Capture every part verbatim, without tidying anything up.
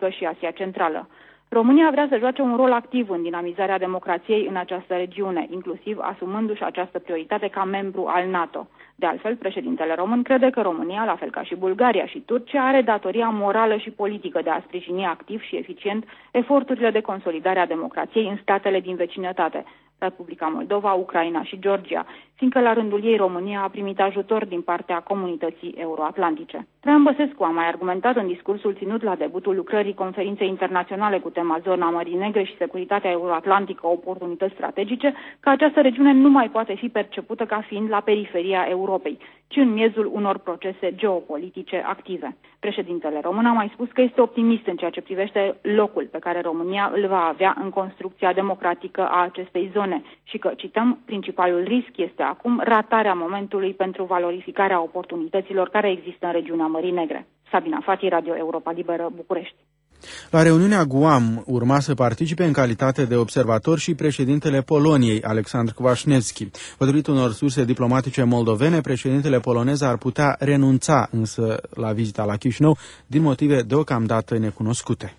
Africă și Asia Centrală. România vrea să joace un rol activ în dinamizarea democrației în această regiune, inclusiv asumându-și această prioritate ca membru al NATO. De altfel, președintele român crede că România, la fel ca și Bulgaria și Turcia, are datoria morală și politică de a sprijini activ și eficient eforturile de consolidare a democrației în statele din vecinătate, Republica Moldova, Ucraina și Georgia, fiindcă la rândul ei România a primit ajutor din partea comunității euroatlantice. Traian Băsescu a mai argumentat în discursul ținut la debutul lucrării conferinței internaționale cu tema Zona Mării Negre și securitatea euroatlantică, oportunități strategice, că această regiune nu mai poate fi percepută ca fiind la periferia Europei, ci în miezul unor procese geopolitice active. Președintele român a mai spus că este optimist în ceea ce privește locul pe care România îl va avea în construcția democratică a acestei zone și că, cităm, principalul risc este acum ratarea momentului pentru valorificarea oportunităților care există în regiunea Mării Negre. Sabina Fati, Radio Europa Liberă, București. La reuniunea Guam urma să participe în calitate de observator și președintele Poloniei, Alexandru Kwaśniewski. Potrivit unor surse diplomatice moldovene, președintele polonez ar putea renunța însă la vizita la Chișinău din motive deocamdată necunoscute.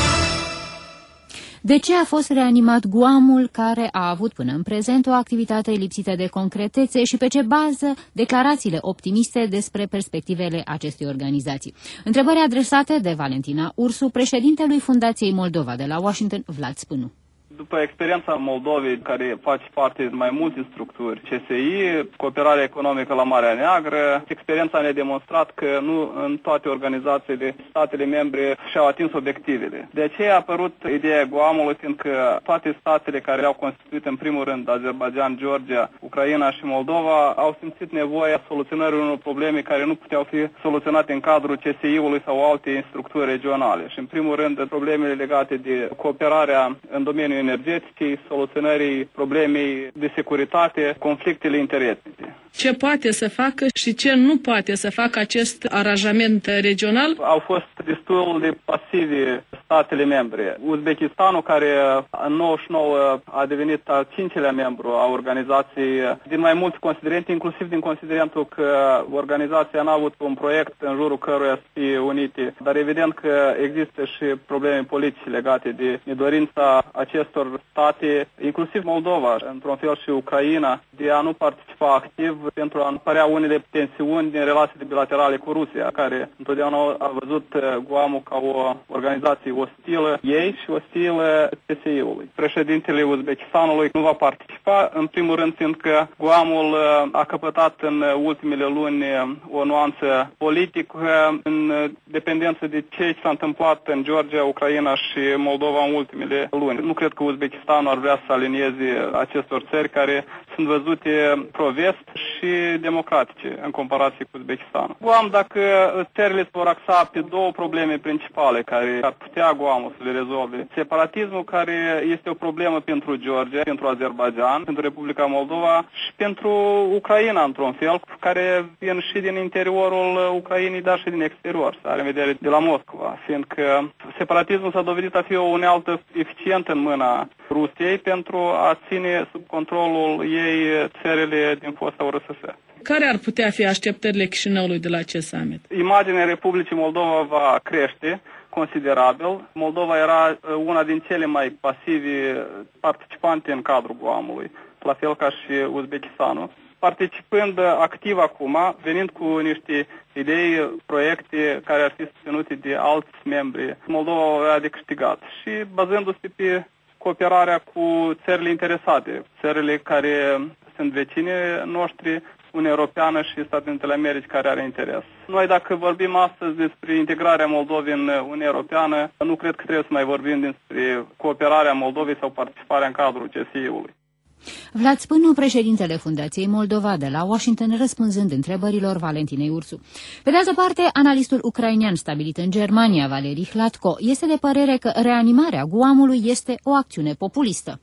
De ce a fost reanimat Guamul, care a avut până în prezent o activitate lipsită de concretețe și pe ce bază declarațiile optimiste despre perspectivele acestei organizații? Întrebări adresate de Valentina Ursu, președintelui Fundației Moldova de la Washington, Vlad Spânu. După experiența Moldovei, care face parte din mai multe structuri, C S I, cooperarea economică la Marea Neagră, experiența ne-a demonstrat că nu în toate organizațiile, statele membre și-au atins obiectivele. De aceea a apărut ideea Guamului, fiindcă toate statele care au constituit în primul rând Azerbaijan, Georgia, Ucraina și Moldova au simțit nevoia soluționării unor probleme care nu puteau fi soluționate în cadrul C S I-ului sau alte structuri regionale. Și în primul rând problemele legate de cooperarea în domeniul energeticii, soluționării problemei de securitate, conflictele interetnice. Ce poate să facă și ce nu poate să facă acest aranjament regional? Au fost destul de pasivi statele membre. Uzbekistanul, care în nouăzeci și nouă a devenit al cincilea membru a organizației, din mai mulți considerente, inclusiv din considerentul că organizația n-a avut un proiect în jurul căruia să fie unite, dar evident că există și probleme politice legate de nedorința acestor state, inclusiv Moldova, într-un fel și Ucraina, de a nu participa activ pentru a apărea unele tensiuni din relațiile bilaterale cu Rusia, care întotdeauna a văzut Guamul ca o organizație ostilă ei și ostilă C S I-ului. Președintele Uzbekistanului nu va participa, în primul rând fiindcă Guamul a căpătat în ultimele luni o nuanță politică în dependență de ce s-a întâmplat în Georgia, Ucraina și Moldova în ultimele luni. Nu cred că Uzbekistanul ar vrea să alinieze acestor țări care sunt văzute pro-vest și democratice în comparație cu Uzbekistanul. Guam, dacă țările se vor axa pe două probleme principale care ar putea Guamul să le rezolve. Separatismul, care este o problemă pentru Georgia, pentru Azerbaijan, pentru Republica Moldova și pentru Ucraina, într-un fel, care vin și din interiorul Ucrainei, dar și din exterior, să are în vedere de la Moscova, fiindcă separatismul s-a dovedit a fi o unealtă eficientă în mâna Rusiei pentru a ține sub controlul ei țările din fosta U R S S. Care ar putea fi așteptările Chișinăului de la acest summit? Imaginea Republicii Moldova va crește considerabil. Moldova era una din cele mai pasivi participante în cadrul Guamului, la fel ca și Uzbekistanul. Participând activ acum, venind cu niște idei, proiecte care ar fi susținute de alți membri, Moldova avea de câștigat. Și bazându-se pe cooperarea cu țările interesate, țările care sunt vecini noștri, Uniunea Europeană și Statele Unite ale Americii, care are interes. Noi, dacă vorbim astăzi despre integrarea Moldovei în Uniunea Europeană, nu cred că trebuie să mai vorbim despre cooperarea Moldovei sau participarea în cadrul C S I-ului. Vlad Spânu, președintele Fundației Moldova de la Washington, răspunzând întrebărilor Valentinei Ursu. Pe de altă parte, analistul ucrainean stabilit în Germania, Valeri Hladko, este de părere că reanimarea Guamului este o acțiune populistă.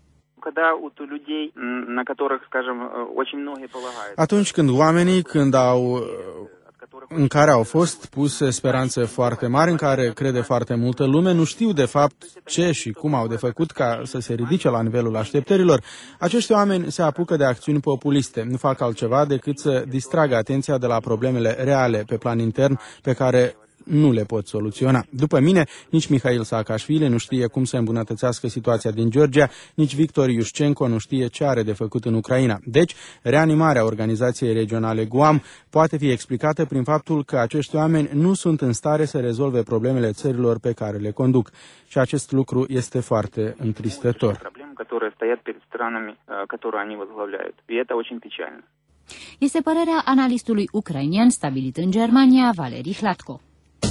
Atunci când oamenii, când au, în care au fost puse speranțe foarte mari, în care crede foarte multă lume, nu știu de fapt ce și cum au de făcut ca să se ridice la nivelul așteptărilor, acești oameni se apucă de acțiuni populiste, nu fac altceva decât să distragă atenția de la problemele reale pe plan intern pe care nu le pot soluționa. După mine, nici Mihail Saakashvili nu știe cum să îmbunătățească situația din Georgia, nici Victor Iushchenko nu știe ce are de făcut în Ucraina. Deci, reanimarea organizației regionale Guam poate fi explicată prin faptul că acești oameni nu sunt în stare să rezolve problemele țărilor pe care le conduc. Și acest lucru este foarte întristător. Este părerea analistului ucrainian stabilit în Germania, Valeri Hladko.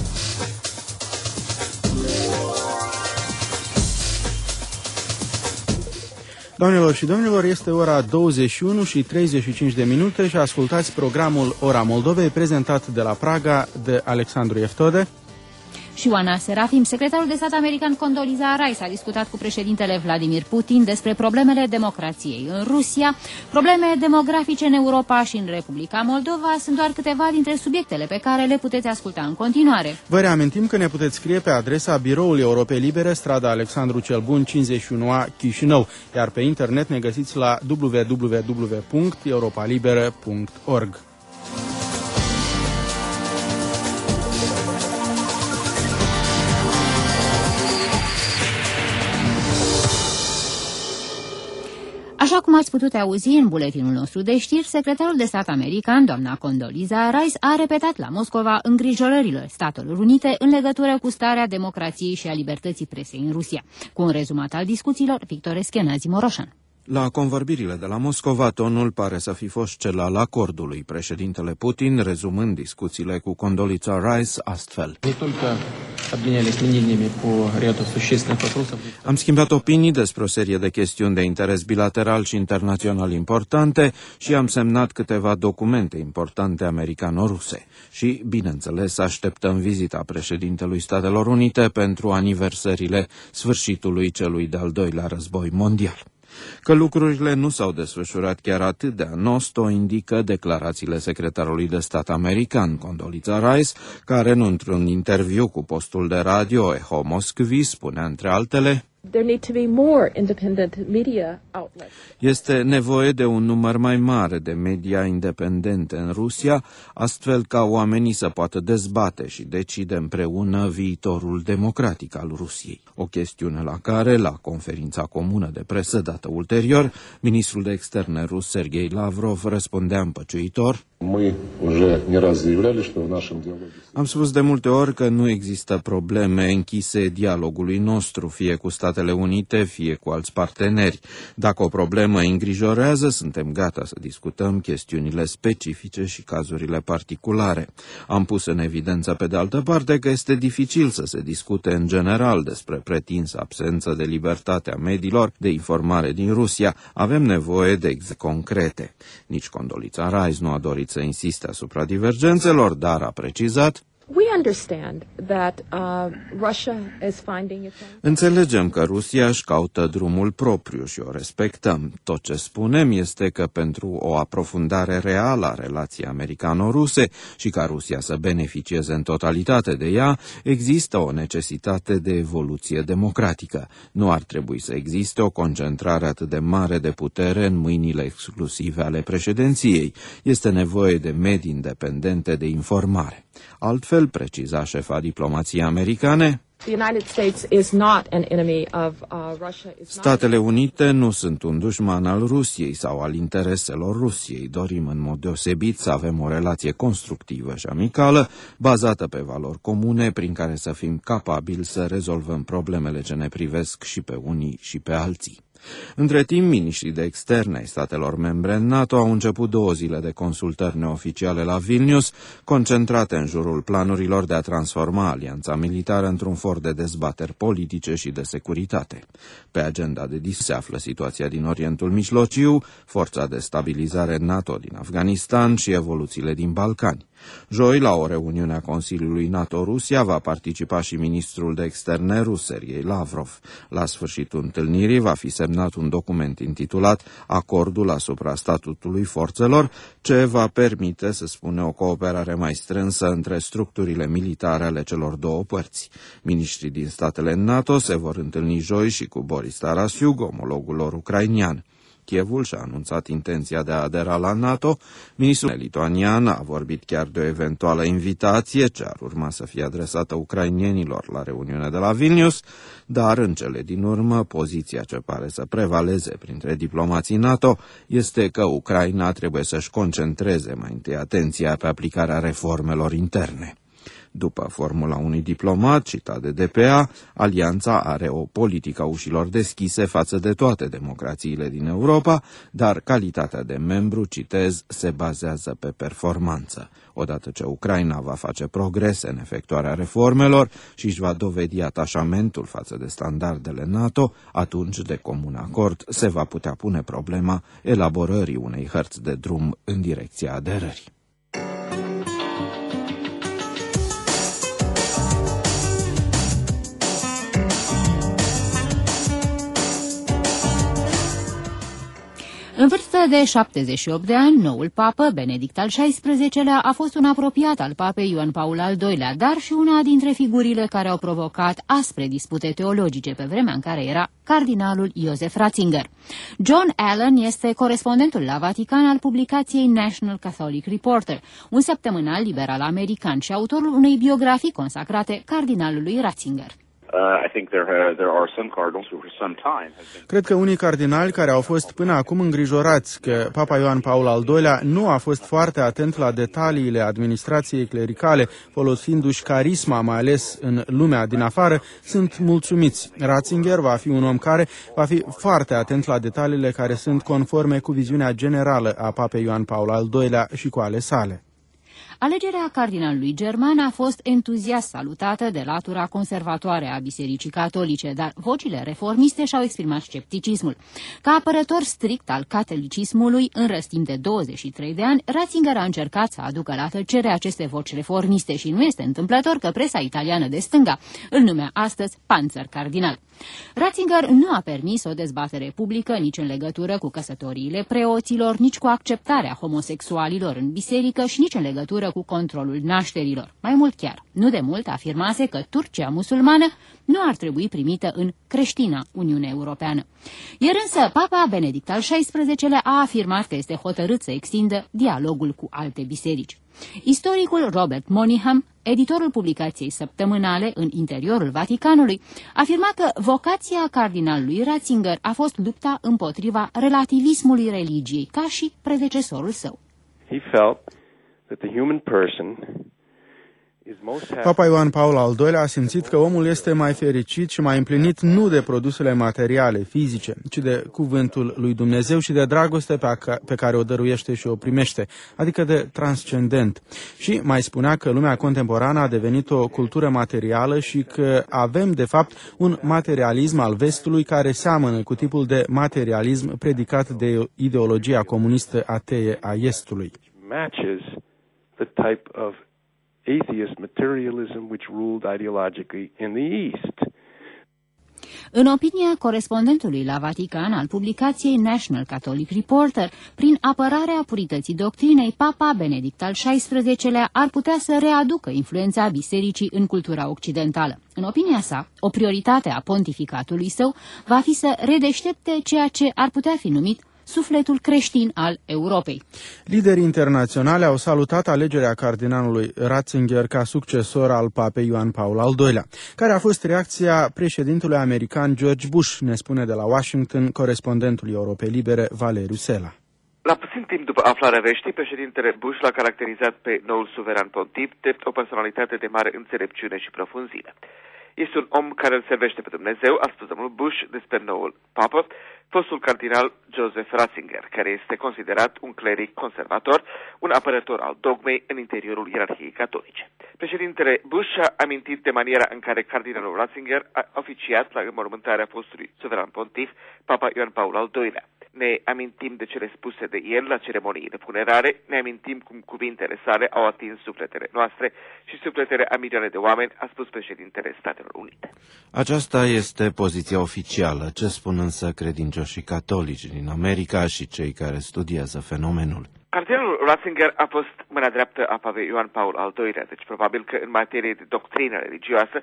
Doamnelor și domnilor, este ora douăzeci și unu și treizeci și cinci de minute și ascultați programul Ora Moldovei, prezentat de la Praga de Alexandru Eftode și Oana Serafim. Secretarul de stat american Condoleezza Rice a discutat cu președintele Vladimir Putin despre problemele democrației în Rusia. Probleme demografice în Europa și în Republica Moldova sunt doar câteva dintre subiectele pe care le puteți asculta în continuare. Vă reamintim că ne puteți scrie pe adresa Biroul Europei Libere, strada Alexandru cel Bun, cincizeci și unu A, Chișinău, iar pe internet ne găsiți la w w w punct europa liberă punct org. Așa cum ați putut auzi în buletinul nostru de știri, secretarul de stat american, doamna Condoleezza Rice, a repetat la Moscova îngrijorările Statelor Unite în legătură cu starea democrației și a libertății presei în Rusia. Cu un rezumat al discuțiilor, Victor Eschenazi Moroșan. La convorbirile de la Moscova, tonul pare să fi fost cel al acordului. Președintele Putin, rezumând discuțiile cu Condoleezza Rice, astfel: Am schimbat opinii despre o serie de chestiuni de interes bilateral și internațional importante și am semnat câteva documente importante americano-ruse. Și, bineînțeles, așteptăm vizita președintelui Statelor Unite pentru aniversările sfârșitului celui de-al doilea război mondial. Că lucrurile nu s-au desfășurat chiar atât de anost o indică declarațiile secretarului de stat american, Condoleezza Rice, care, într-un interviu cu postul de radio Echo Moskvi, spune între altele: There need to be more independent media outlets. Este nevoie de un număr mai mare de media independente în Rusia, astfel ca oamenii să poată dezbate și decide împreună viitorul democratic al Rusiei. O chestiune la care, la conferința comună de presă dată ulterior, ministrul de externe rus Sergei Lavrov răspundea împăciuitor: Am spus de multe ori că nu există probleme închise dialogului nostru, fie cu Statele Unite, fie cu alți parteneri. Dacă o problemă îngrijorează, suntem gata să discutăm chestiunile specifice și cazurile particulare. Am pus în evidență, pe de altă parte, că este dificil să se discute în general despre pretinsă absență de libertate a mediilor de informare din Rusia. Avem nevoie de exemple concrete. Nici Condoleezza Rice nu a dorit să insiste asupra divergențelor, dar a precizat: We understand that uh, Russia is finding its own... Înțelegem că Rusia își caută drumul propriu și o respectăm. Tot ce spunem este că pentru o aprofundare reală a relației americano-ruse și ca Rusia să beneficieze în totalitate de ea, există o necesitate de evoluție democratică. Nu ar trebui să existe o concentrare atât de mare de putere în mâinile exclusive ale președinției. Este nevoie de medii independente de informare. Altfel, preciza șefa diplomației americane, Statele Unite nu sunt un dușman al Rusiei sau al intereselor Rusiei. Dorim în mod deosebit să avem o relație constructivă și amicală, bazată pe valori comune, prin care să fim capabili să rezolvăm problemele ce ne privesc și pe unii și pe alții. Între timp, miniștrii de externe ai statelor membre în NATO au început două zile de consultări neoficiale la Vilnius, concentrate în jurul planurilor de a transforma alianța militară într-un for de dezbateri politice și de securitate. Pe agenda de discuție se află situația din Orientul Mijlociu, forța de stabilizare NATO din Afganistan și evoluțiile din Balcani. Joi, la o reuniune a Consiliului NATO-Rusia, va participa și ministrul de externe rus, Sergei Lavrov. La sfârșitul întâlnirii va fi semnat un document intitulat Acordul asupra statutului forțelor, ce va permite, să spune, o cooperare mai strânsă între structurile militare ale celor două părți. Miniștrii din statele NATO se vor întâlni joi și cu Boris Tarasiuk, omologul lor ucrainian. Kievul și a anunțat intenția de a adera la NATO. Ministrul lituanian a vorbit chiar de o eventuală invitație ce ar urma să fie adresată ucrainienilor la reuniunea de la Vilnius, dar în cele din urmă poziția ce pare să prevaleze printre diplomații NATO este că Ucraina trebuie să-și concentreze mai întâi atenția pe aplicarea reformelor interne. După formula unui diplomat citat de D P A, alianța are o politică a ușilor deschise față de toate democrațiile din Europa, dar calitatea de membru, citez, se bazează pe performanță. Odată ce Ucraina va face progrese în efectuarea reformelor și își va dovedi atașamentul față de standardele NATO, atunci, de comun acord, se va putea pune problema elaborării unei hărți de drum în direcția aderării. În vârstă de șaptezeci și opt de ani, noul papă, Benedict al șaisprezecelea-lea, a fost un apropiat al papei Ioan Paul al doilea, dar și una dintre figurile care au provocat aspre dispute teologice pe vremea în care era cardinalul Joseph Ratzinger. John Allen este corespondentul la Vatican al publicației National Catholic Reporter, un săptămânal liberal american și autorul unei biografii consacrate cardinalului Ratzinger. Cred că unii cardinali care au fost până acum îngrijorați că Papa Ioan Paul al doilea nu a fost foarte atent la detaliile administrației clericale, folosindu-și carisma, mai ales în lumea din afară, sunt mulțumiți. Ratzinger va fi un om care va fi foarte atent la detaliile care sunt conforme cu viziunea generală a Papei Ioan Paul al doilea și cu ale sale. Alegerea cardinalului german a fost entuziast salutată de latura conservatoare a Bisericii Catolice, dar vocile reformiste și-au exprimat scepticismul. Ca apărător strict al catolicismului, în răstim de douăzeci și trei de ani, Ratzinger a încercat să aducă la tăcere aceste voci reformiste și nu este întâmplător că presa italiană de stânga îl numea astăzi Panzer Cardinal. Ratzinger nu a permis o dezbatere publică nici în legătură cu căsătoriile preoților, nici cu acceptarea homosexualilor în biserică și nici în legătură cu controlul nașterilor. Mai mult chiar, nu de mult afirmase că Turcia musulmană nu ar trebui primită în creștina Uniune Europeană. Iar însă, Papa Benedict al șaisprezecelea-lea a afirmat că este hotărât să extindă dialogul cu alte biserici. Istoricul Robert Monaghan, editorul publicației săptămânale în interiorul Vaticanului, afirma că vocația cardinalului Ratzinger a fost lupta împotriva relativismului religiei, ca și predecesorul său. He felt that the human person Papa Ioan Paul al doilea a simțit că omul este mai fericit și mai împlinit nu de produsele materiale, fizice, ci de cuvântul lui Dumnezeu și de dragoste pe care o dăruiește și o primește, adică de transcendent. Și mai spunea că lumea contemporană a devenit o cultură materială și că avem, de fapt, un materialism al vestului care seamănă cu tipul de materialism predicat de ideologia comunistă atee a estului. Matches the type of atheist materialism which ruled ideologically in the East. În opinia corespondentului la Vatican al publicației National Catholic Reporter, prin apărarea purității doctrinei, Papa Benedict al șaisprezecelea-lea ar putea să readucă influența bisericii în cultura occidentală. În opinia sa, o prioritate a pontificatului său va fi să redeștepte ceea ce ar putea fi numit sufletul creștin al Europei. Liderii internaționali au salutat alegerea cardinalului Ratzinger ca succesor al papei Ioan Paul al doilea. Care a fost reacția președintelui american George Bush, ne spune de la Washington corespondentul Europei Libere Valeriu Sela. La puțin timp după aflarea veștii, președintele Bush l-a caracterizat pe noul suveran pontif drept o personalitate de mare înțelepciune și profunzime. Este un om care îl servește pe Dumnezeu, a spus domnul Bush despre noul papă, fostul cardinal Joseph Ratzinger, care este considerat un cleric conservator, un apărător al dogmei în interiorul ierarhiei catolice. Președintele Bush a amintit de maniera în care cardinalul Ratzinger a oficiat la înmormântarea fostului suveran pontif, Papa Ioan Paul al doilea. Ne amintim de cele spuse de el la ceremonii de funerare, ne amintim cum cuvintele sale au atins sufletele noastre și sufletele a milioane de oameni, a spus președintele Statelor Unite. Aceasta este poziția oficială. Ce spun însă credincioșii catolici din America și cei care studiază fenomenul? Cardinalul Ratzinger a fost mâna dreaptă a papei Ioan Paul al doilea, deci probabil că în materie de doctrină religioasă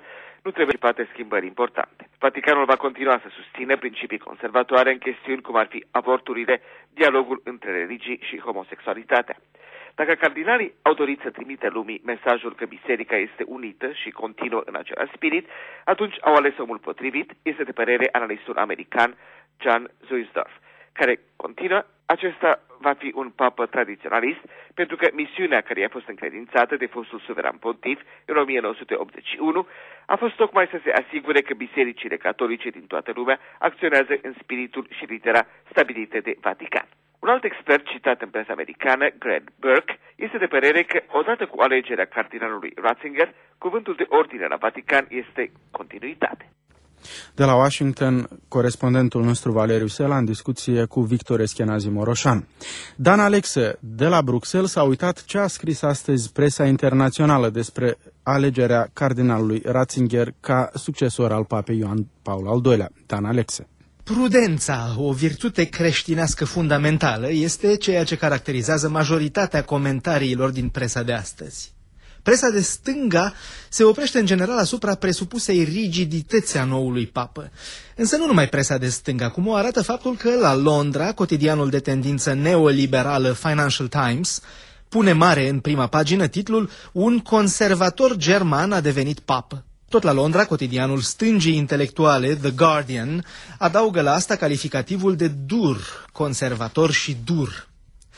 nu trebuie anticipate schimbări importante. Vaticanul va continua să susțină principii conservatoare în chestiuni cum ar fi avorturile, dialogul între religii și homosexualitatea. Dacă cardinalii au dorit să trimite lumii mesajul că biserica este unită și continuă în același spirit, atunci au ales omul potrivit, este de părere analistul american John Zuisdorf, care continuă: acesta va fi un papă tradiționalist, pentru că misiunea care i-a fost încredințată de fostul suveran pontif în o mie nouă sute optzeci și unu a fost tocmai să se asigure că bisericile catolice din toată lumea acționează în spiritul și litera stabilite de Vatican. Un alt expert citat în presa americană, Greg Burke, este de părere că, odată cu alegerea cardinalului Ratzinger, cuvântul de ordine la Vatican este continuitate. De la Washington, corespondentul nostru Valeriu Sela în discuție cu Victor Eschenazi Moroșan. Dan Alexe, de la Bruxelles, s-a uitat ce a scris astăzi presa internațională despre alegerea cardinalului Ratzinger ca succesor al papei Ioan Paul al doilea. Dan Alexe. Prudența, o virtute creștinească fundamentală, este ceea ce caracterizează majoritatea comentariilor din presa de astăzi. Presa de stânga se oprește în general asupra presupusei rigidități a noului papă. Însă nu numai presa de stânga, cum o arată faptul că la Londra, cotidianul de tendință neoliberală Financial Times pune mare în prima pagină titlul "Un conservator german a devenit papă". Tot la Londra, cotidianul stângii intelectuale, The Guardian, adaugă la asta calificativul de dur, conservator și dur.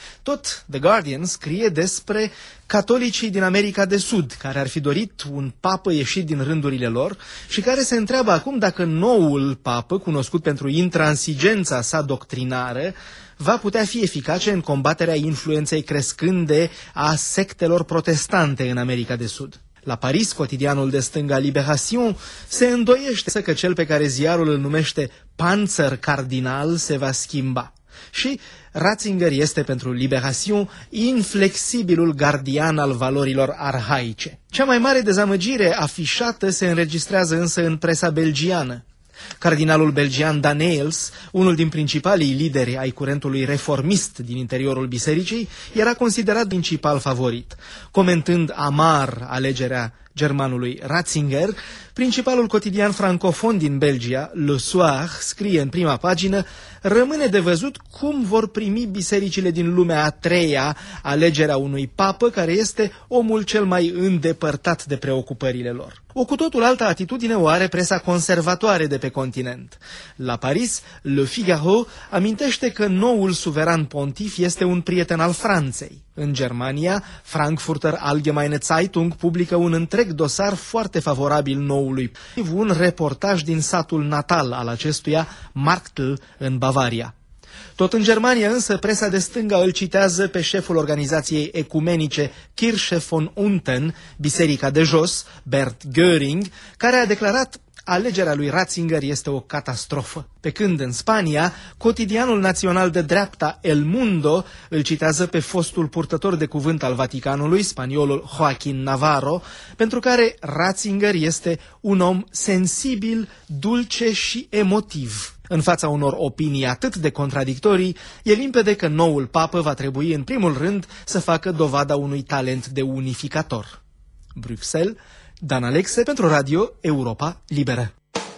Tot The Guardian scrie despre catolicii din America de Sud, care ar fi dorit un papă ieșit din rândurile lor și care se întreabă acum dacă noul papă, cunoscut pentru intransigența sa doctrinară, va putea fi eficace în combaterea influenței crescânde a sectelor protestante în America de Sud. La Paris, cotidianul de stânga Libération se îndoiește că cel pe care ziarul îl numește panzer cardinal se va schimba. Și Ratzinger este pentru Libération inflexibilul gardian al valorilor arhaice. Cea mai mare dezamăgire afișată se înregistrează însă în presa belgiană. Cardinalul belgian Daneels, unul din principalii lideri ai curentului reformist din interiorul bisericii, era considerat principal favorit. Comentând amar alegerea germanului Ratzinger, principalul cotidian francofon din Belgia, Le Soir, scrie în prima pagină: rămâne de văzut cum vor primi bisericile din lumea a treia alegerea unui papă care este omul cel mai îndepărtat de preocupările lor. O cu totul altă atitudine o are presa conservatoare de pe continent. La Paris, Le Figaro amintește că noul suveran pontif este un prieten al Franței. În Germania, Frankfurter Allgemeine Zeitung publică un întreg dosar foarte favorabil noului, un reportaj din satul natal al acestuia, Marktl, în Bavaria. Tot în Germania însă, presa de stânga îl citează pe șeful organizației ecumenice Kirche von Unten, Biserica de Jos, Bert Göring, care a declarat: alegerea lui Ratzinger este o catastrofă. Pe când în Spania, cotidianul național de dreapta El Mundo îl citează pe fostul purtător de cuvânt al Vaticanului, spaniolul Joaquín Navarro, pentru care Ratzinger este un om sensibil, dulce și emotiv. În fața unor opinii atât de contradictorii, e limpede că noul papă va trebui în primul rând să facă dovada unui talent de unificator. Bruxelles, Dan Alexe pentru Radio Europa Liberă.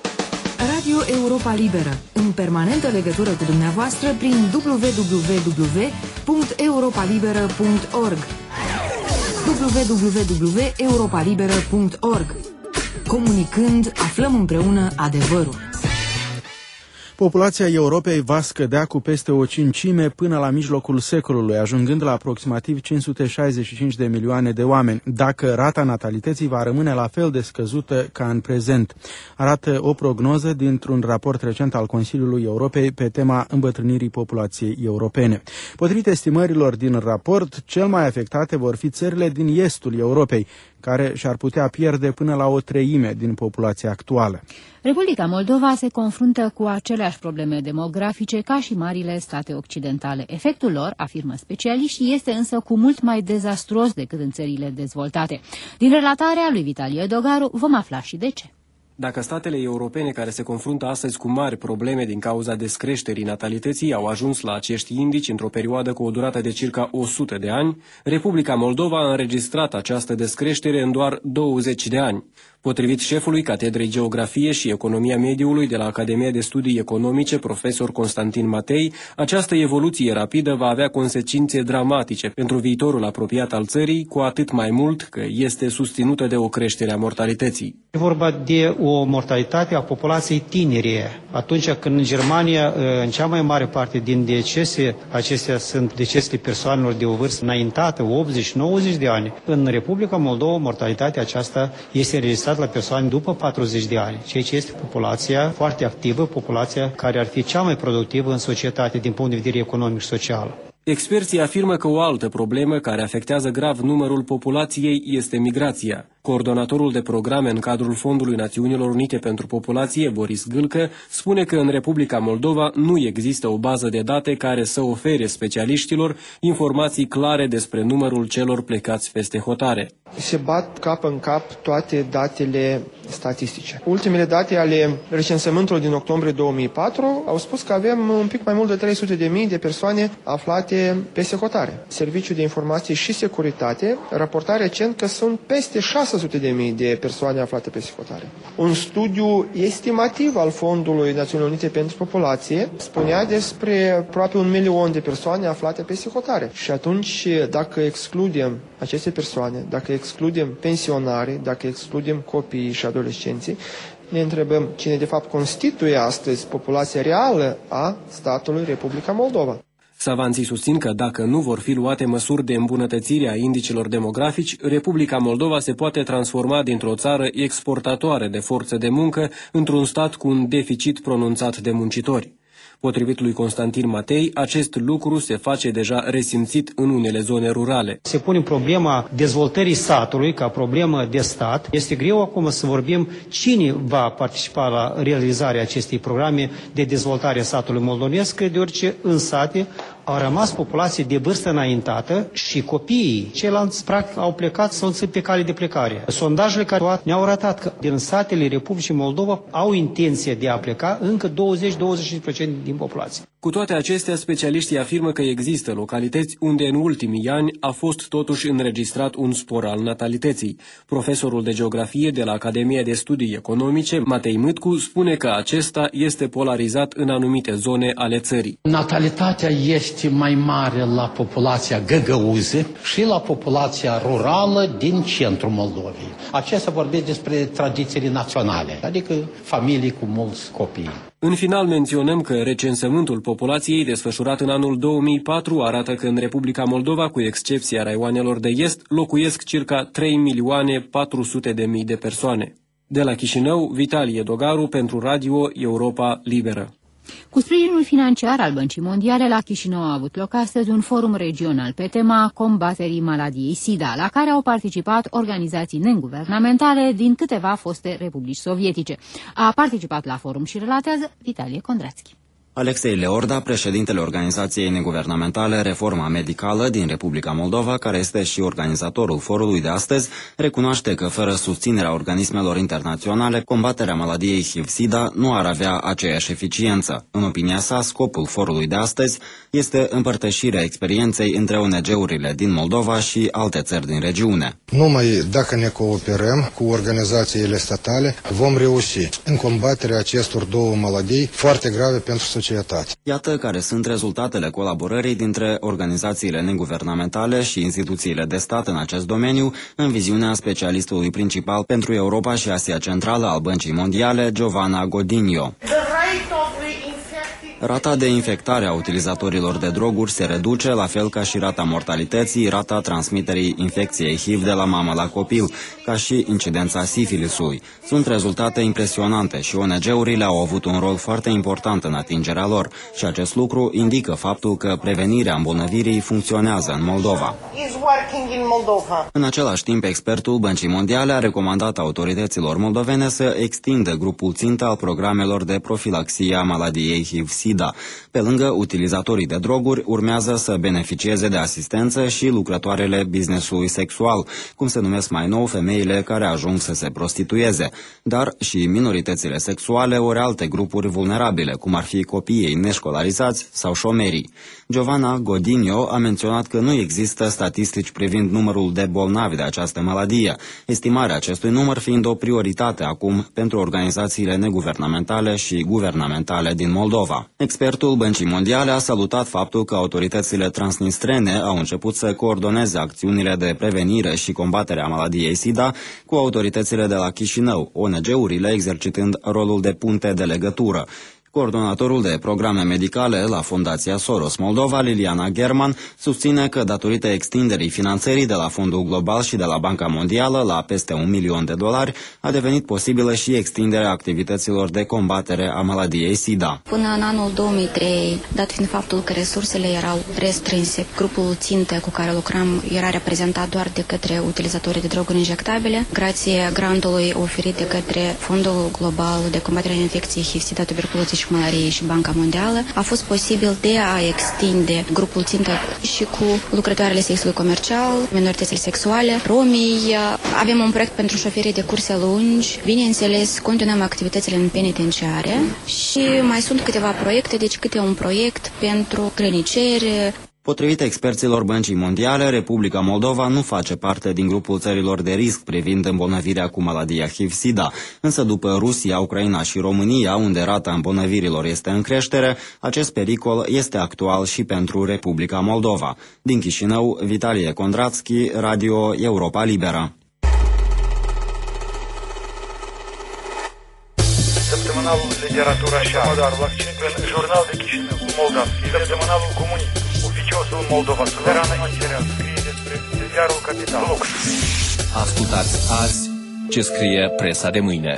Radio Europa Liberă, în permanentă legătură cu dumneavoastră prin w w w punct europa liberă punct org w w w punct europa liberă punct org. Comunicând, aflăm împreună adevărul. Populația Europei va scădea cu peste o cincime până la mijlocul secolului, ajungând la aproximativ cinci sute șaizeci și cinci de milioane de oameni, dacă rata natalității va rămâne la fel de scăzută ca în prezent, arată o prognoză dintr-un raport recent al Consiliului Europei pe tema îmbătrânirii populației europene. Potrivit estimărilor din raport, cel mai afectate vor fi țările din estul Europei, care și-ar putea pierde până la o treime din populația actuală. Republica Moldova se confruntă cu aceleași probleme demografice ca și marile state occidentale. Efectul lor, afirmă specialiștii, este însă cu mult mai dezastruos decât în țările dezvoltate. Din relatarea lui Vitalie Dogaru vom afla și de ce. Dacă statele europene care se confruntă astăzi cu mari probleme din cauza descreșterii natalității au ajuns la acești indici într-o perioadă cu o durată de circa o sută de ani, Republica Moldova a înregistrat această descreștere în doar douăzeci de ani. Potrivit șefului Catedrei Geografie și Economia Mediului de la Academia de Studii Economice, profesor Constantin Matei, această evoluție rapidă va avea consecințe dramatice pentru viitorul apropiat al țării, cu atât mai mult că este susținută de o creștere a mortalității. E vorba de o mortalitate a populației tinere. Atunci când în Germania, în cea mai mare parte din decese, acestea sunt decesele persoanelor de o vârstă înaintată, optzeci nouăzeci de ani. În Republica Moldova, mortalitatea aceasta este registrată la persoane după patruzeci de ani, ceea ce este populația foarte activă, populația care ar fi cea mai productivă în societate din punct de vedere economic și social. Experții afirmă că o altă problemă care afectează grav numărul populației este migrația. Coordonatorul de programe în cadrul Fondului Națiunilor Unite pentru Populație, Boris Gâlcă, spune că în Republica Moldova nu există o bază de date care să ofere specialiștilor informații clare despre numărul celor plecați peste hotare. Se bat cap în cap toate datele statistice. Ultimele date ale recensământului din octombrie două mii patru au spus că avem un pic mai mult de trei sute de mii de persoane aflate peste hotare. Serviciul de Informații și Securitate raporta recent că sunt peste șase sute de mii de persoane aflate peste hotare. Un studiu estimativ al Fondului Națiunilor Unite pentru Populație spunea despre aproape un milion de persoane aflate peste hotare. Și atunci, dacă excludem aceste persoane, dacă excludem pensionarii, dacă excludem copiii și adolescenții, ne întrebăm cine de fapt constituie astăzi populația reală a statului Republica Moldova. Savanții susțin că dacă nu vor fi luate măsuri de îmbunătățire a indicilor demografici, Republica Moldova se poate transforma dintr-o țară exportatoare de forță de muncă într-un stat cu un deficit pronunțat de muncitori. Potrivit lui Constantin Matei, acest lucru se face deja resimțit în unele zone rurale. Se pune problema dezvoltării satului ca problemă de stat. Este greu acum să vorbim cine va participa la realizarea acestei programe de dezvoltare a satului moldovesc, deoarece în sate au rămas populații de vârstă înaintată și copiii. Ceilalți, practic, au plecat sau sunt pe cale de plecare. Sondajele care ne-au arătat că din satele Republicii Moldova au intenție de a pleca încă douăzeci la douăzeci și cinci la sută din populație. Cu toate acestea, specialiștii afirmă că există localități unde în ultimii ani a fost totuși înregistrat un spor al natalității. Profesorul de geografie de la Academia de Studii Economice, Matei Mâtcu, spune că acesta este polarizat în anumite zone ale țării. Natalitatea este mai mare la populația găgăuză și la populația rurală din centrul Moldovei. Acestea vorbesc despre tradițiile naționale, adică familii cu mulți copii. În final menționăm că recensământul populației desfășurat în anul două mii patru arată că în Republica Moldova, cu excepția raioanelor de est, locuiesc circa trei milioane patru sute de mii de persoane. De la Chișinău, Vitalie Dogaru pentru Radio Europa Liberă. Cu sprijinul financiar al Băncii Mondiale, la Chișinău a avut loc astăzi un forum regional pe tema combaterii maladiei SIDA, la care au participat organizații neguvernamentale din câteva foste republici sovietice. A participat la forum și relatează Vitalie Kondrațchi. Alexei Leorda, președintele organizației neguvernamentale Reforma Medicală din Republica Moldova, care este și organizatorul forului de astăzi, recunoaște că fără susținerea organismelor internaționale, combaterea maladiei H I V-SIDA nu ar avea aceeași eficiență. În opinia sa, scopul forului de astăzi este împărtășirea experienței între O N G-urile din Moldova și alte țări din regiune. Numai dacă ne cooperăm cu organizațiile statale, vom reuși în combaterea acestor două maladii foarte grave pentru societate. Iată care sunt rezultatele colaborării dintre organizațiile neguvernamentale și instituțiile de stat în acest domeniu, în viziunea specialistului principal pentru Europa și Asia Centrală al Băncii Mondiale, Giovanna Godinho. Rata de infectare a utilizatorilor de droguri se reduce, la fel ca și rata mortalității, rata transmiterii infecției H I V de la mamă la copil, ca și incidența sifilisului. Sunt rezultate impresionante și O N G-urile au avut un rol foarte important în atingerea lor și acest lucru indică faptul că prevenirea îmbolnăvirii funcționează în Moldova. În același timp, expertul Băncii Mondiale a recomandat autorităților moldovene să extindă grupul țintă al programelor de profilaxie a maladiei H I V-SIDA. SIDA. Pe lângă utilizatorii de droguri, urmează să beneficieze de asistență și lucrătoarele business-ului sexual, cum se numesc mai nou femeile care ajung să se prostitueze, dar și minoritățile sexuale ori alte grupuri vulnerabile, cum ar fi copiii neșcolarizați sau șomerii. Giovanna Godinho a menționat că nu există statistici privind numărul de bolnavi de această maladie, estimarea acestui număr fiind o prioritate acum pentru organizațiile neguvernamentale și guvernamentale din Moldova. Expertul Băncii Mondiale a salutat faptul că autoritățile transnistrene au început să coordoneze acțiunile de prevenire și combatere a maladiei SIDA cu autoritățile de la Chișinău, O N G-urile exercitând rolul de punte de legătură. Coordonatorul de programe medicale la Fundația Soros Moldova, Liliana German, susține că datorită extinderii finanțării de la Fondul Global și de la Banca Mondială la peste un milion de dolari, a devenit posibilă și extinderea activităților de combatere a maladiei SIDA. Până în anul două mii trei, dat fiind faptul că resursele erau restrânse, grupul țintă cu care lucram era reprezentat doar de către utilizatorii de droguri injectabile, grație grantului oferit de către Fondul Global de combatere a infecției H I V, SIDA, tuberculozei și malariei și Banca Mondială, a fost posibil de a extinde grupul țintă și cu lucrătoarele sexului comercial, minoritățile sexuale, romii. Avem un proiect pentru șoferii de curse lungi. Bineînțeles, continuăm activitățile în penitenciare și mai sunt câteva proiecte, deci câte un proiect pentru cliniceri. Potrivit experților Băncii Mondiale, Republica Moldova nu face parte din grupul țărilor de risc privind îmbolnăvirea cu maladia H I V SIDA, însă după Rusia, Ucraina și România, unde rata îmbolnăvirilor este în creștere, acest pericol este actual și pentru Republica Moldova. Din Chișinău, Vitalie Condratski, Radio Europa Liberă. Săptămânalul Literatura și Artul accent în Jurnal de Chișinău, Moldavski, Săptămânalul Comunist, Oficiosul Moldova, Suverană Material, scrie despre ziarul Capital. Ascultați azi ce scrie presa de mâine.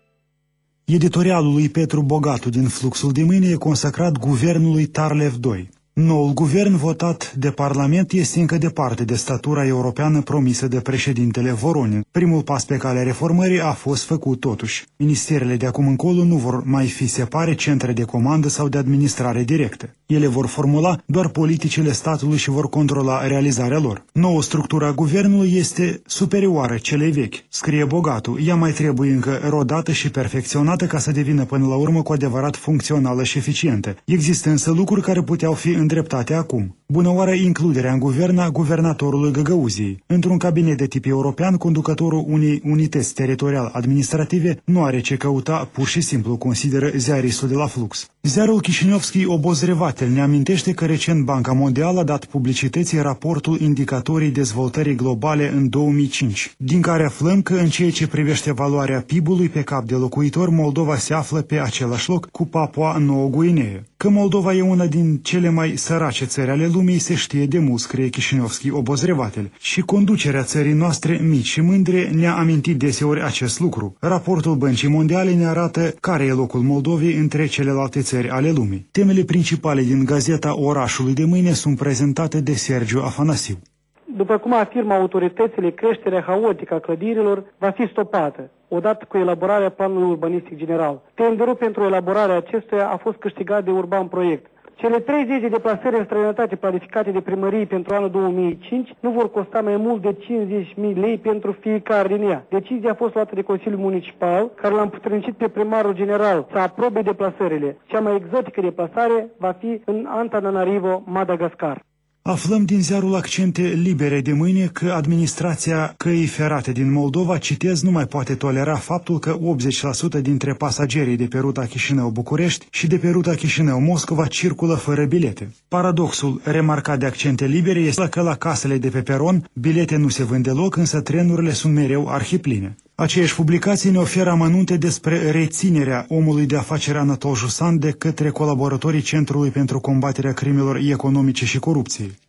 Editorialul lui Petru Bogatu din Fluxul de mâine e consacrat guvernului Tarlev doi. Noul guvern votat de Parlament este încă departe de statura europeană promisă de președintele Voronin. Primul pas pe calea reformării a fost făcut totuși. Ministerele de acum încolo nu vor mai fi, se pare, centre de comandă sau de administrare directă. Ele vor formula doar politicile statului și vor controla realizarea lor. Noua structură a guvernului este superioară celei vechi, scrie Bogatu. Ea mai trebuie încă rodată și perfecționată ca să devină până la urmă cu adevărat funcțională și eficientă. Există însă lucruri care puteau fi îndreptate acum. Bună oară includerea în guvern a guvernatorului Găgăuziei. Într-un cabinet de tip european, conducătorul unei unități teritorial-administrative nu are ce căuta, pur și simplu, consideră ziaristul de la Flux. Ziarul Chișinevski Obozrevatel ne amintește că recent Banca Mondială a dat publicității raportul Indicatorii Dezvoltării Globale în două mii cinci, din care aflăm că în ceea ce privește valoarea P I B-ului pe cap de locuitor, Moldova se află pe același loc cu Papua Noua Guinee. Că Moldova e una din cele mai sărace țări ale lumii se știe de mult, scrie Chișinevski Obozrevatel, și conducerea țării noastre mici și mândre ne-a amintit deseori acest lucru. Raportul Băncii Mondiale ne arată care e locul Moldovei între celelalte țări ale lumii. Temele principale din gazeta Orașului de mâine sunt prezentate de Sergiu Afanasiu. După cum afirmă autoritățile, creșterea haotică a clădirilor va fi stopată, odată cu elaborarea planului urbanistic general. Tenderul pentru elaborarea acestuia a fost câștigat de Urban Proiect. Cele treizeci de deplasări în străinătate planificate de primărie pentru anul două mii cinci nu vor costa mai mult de cincizeci de mii lei pentru fiecare din ea. Decizia a fost luată de Consiliul Municipal, care l-a împuternicit pe primarul general să aprobe deplasările. Cea mai exotică deplasare va fi în Antananarivo, Madagascar. Aflăm din ziarul Accente Libere de mâine că administrația căii ferate din Moldova, citez, nu mai poate tolera faptul că optzeci la sută dintre pasagerii de pe ruta Chișinău-București și de pe ruta Chișinău-Moscova circulă fără bilete. Paradoxul remarcat de Accente Libere este că la casele de pe peron bilete nu se vând deloc, însă trenurile sunt mereu arhipline. Aceeași publicație ne oferă amănunte despre reținerea omului de afaceri Anatol Jusan de către colaboratorii Centrului pentru combaterea crimelor economice și corupției.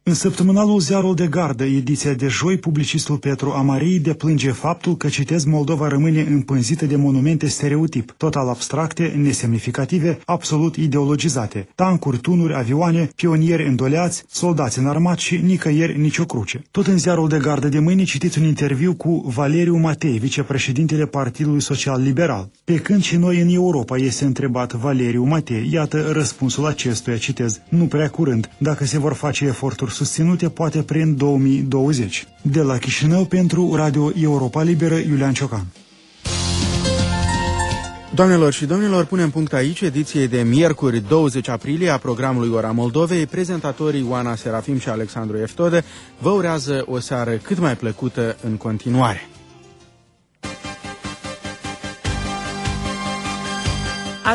În săptămânalul Ziarul de Gardă, ediția de joi, publicistul Petru Amarii deplânge faptul că, citez, Moldova rămâne împânzită de monumente stereotip, total abstracte, nesemnificative, absolut ideologizate. Tancuri, tunuri, avioane, pionieri îndoleați, soldați înarmați și nicăieri nicio cruce. Tot în Ziarul de Gardă de mâine citiți un interviu cu Valeriu Matei, vicepreședintele Partidului Social Liberal. Pe când și noi în Europa, este întrebat Valeriu Matei. Iată răspunsul acestuia, citez, nu prea curând, dacă se vor face eforturi susținute, poate prin două mii douăzeci. De la Chișinău, pentru Radio Europa Liberă, Iulian Ciocan. Doamnelor și domnilor, punem punct aici ediției de miercuri douăzeci aprilie a programului Ora Moldovei. Prezentatorii Oana Serafim și Alexandru Eftode vă urează o seară cât mai plăcută în continuare.